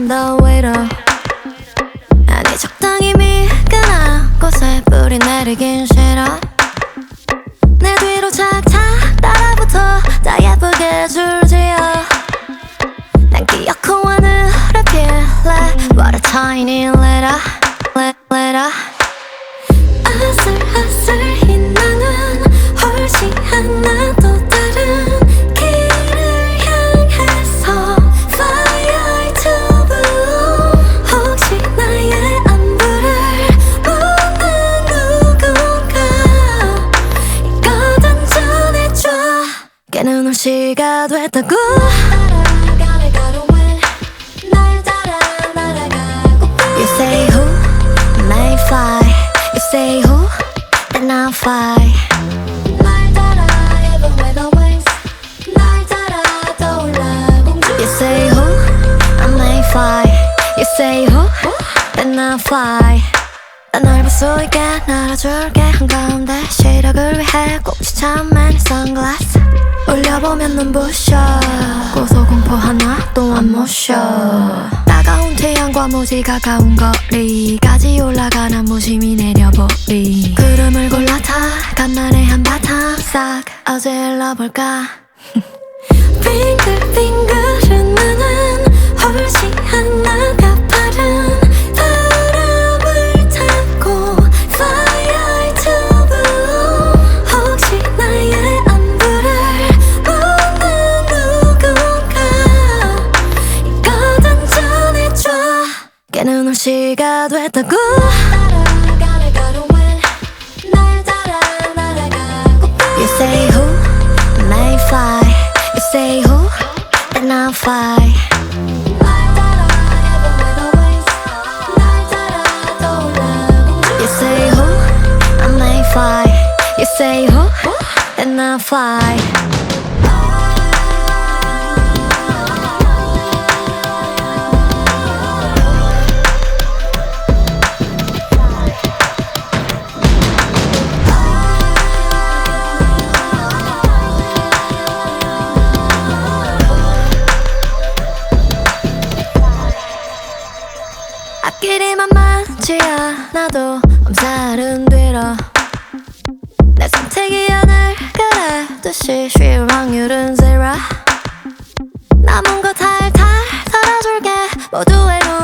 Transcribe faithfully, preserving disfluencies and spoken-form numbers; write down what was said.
calm down wait up. 아니 적당히 미끈한 곳에 뿌리 내리긴 싫어. 내 뒤로 착착 따라붙어 다 예쁘게 줄지어. 난 기어코 하늘을 필래. What a tiny letter, letter. 아슬아슬히 나는 훨씬 하나 또 다른 길을 향해서 Fire to blue. 혹시 나의 안부를 묻는 누군가 이거든 전해줘. 깨는 올 시가 됐다고. You say who may fly. You say who, then I'll fly. 날 따라 even with the wings. 날 따라 떠올라 공주. You say who, I may fly. You say who, then I'll fly. 난 널 볼 수 있게 날아줄게. 한가운데 시력을 위해 꼭 지참한 선글라스 올려보면 눈부셔. 고소공포 하나 또 안 모셔. 따가운 태양과 무지 가까운 거리까지 올라가는 무심히 내려보리. 구름을 골라 타 간만에 한바탕 싹 어질러볼까. 빙글빙글은 나는 훨씬 하나가 빠른 바람을 타고 Fire to blue. 혹시 나의 안부를 묻는 누군가 이거든 전해줘. 깨는 올 시가 됐다고. You say who may fly. You say who, then I'll fly. You say who, I may fly. You say who, then I'll fly. 앞길이만 많지 않아도 엄살은 뒤로. 내 선택이 하늘 그래듯이 쉬울 확률은 zero. 남은 거 탈탈 털어줄게 모두의 눈